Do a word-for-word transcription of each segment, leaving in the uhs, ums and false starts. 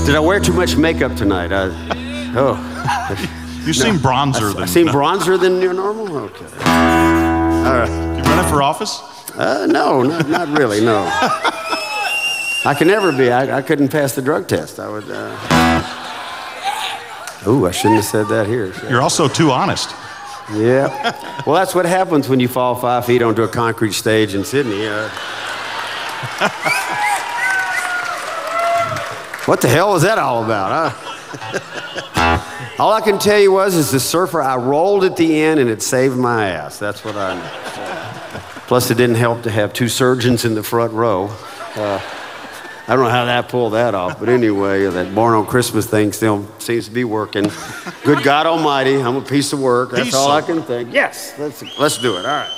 Did I wear too much makeup tonight? I, oh. You no, seem bronzer I, than... I seem no. bronzer than your normal? Okay. All right. You running for office? Uh, no, not, not really, no. I can never be. I, I couldn't pass the drug test. I would... Uh... Ooh, I shouldn't have said that here. You're also too honest. Yeah. Well, that's what happens when you fall five feet onto a concrete stage in Sydney. Uh... What the hell was that all about, huh? All I can tell you was, as the surfer, I rolled at the end and it saved my ass. That's what I know. Plus, it didn't help to have two surgeons in the front row. Uh, I don't know how that pulled that off, but anyway, that Born on Christmas thing still seems to be working. Good God Almighty, I'm a piece of work. That's piece all of... I can think. Yes, let's, let's do it. All right.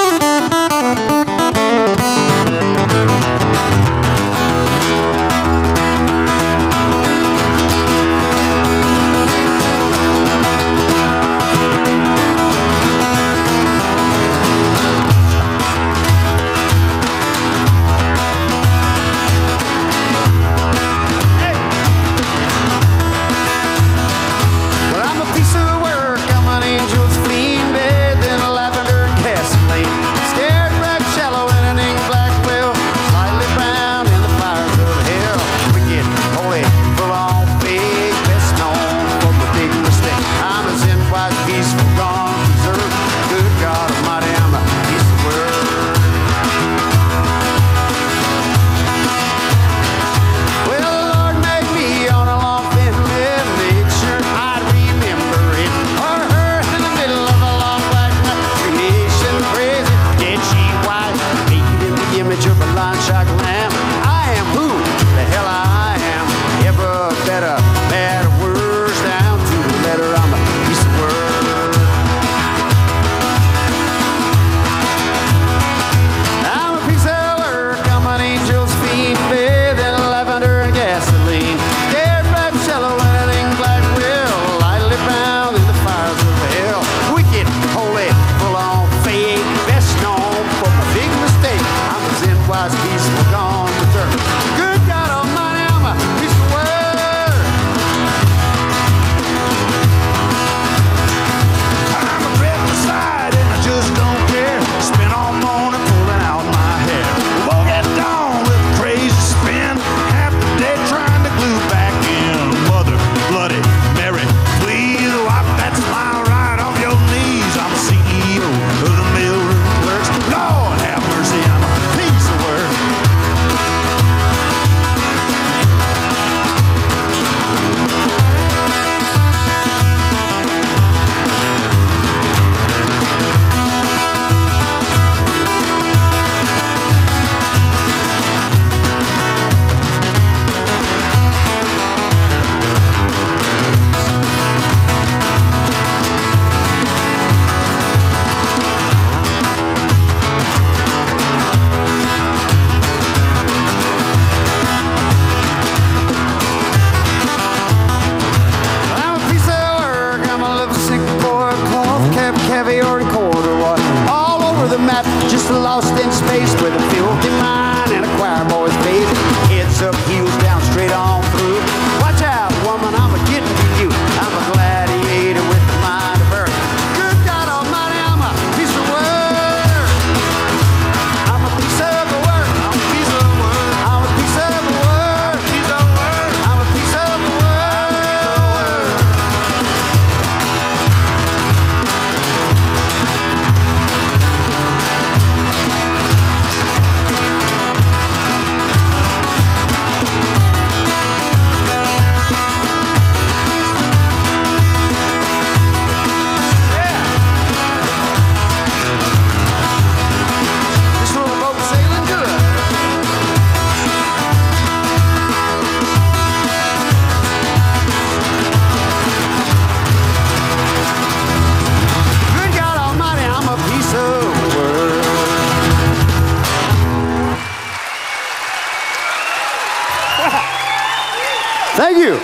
Thank you.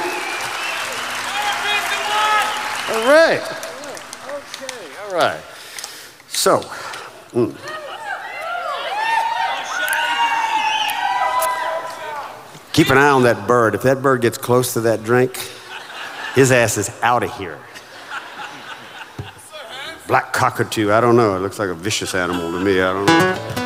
All right. Okay, all right. So, mm. Keep an eye on that bird. If that bird gets close to that drink, his ass is out of here. Black cockatoo, I don't know. It looks like a vicious animal to me, I don't know.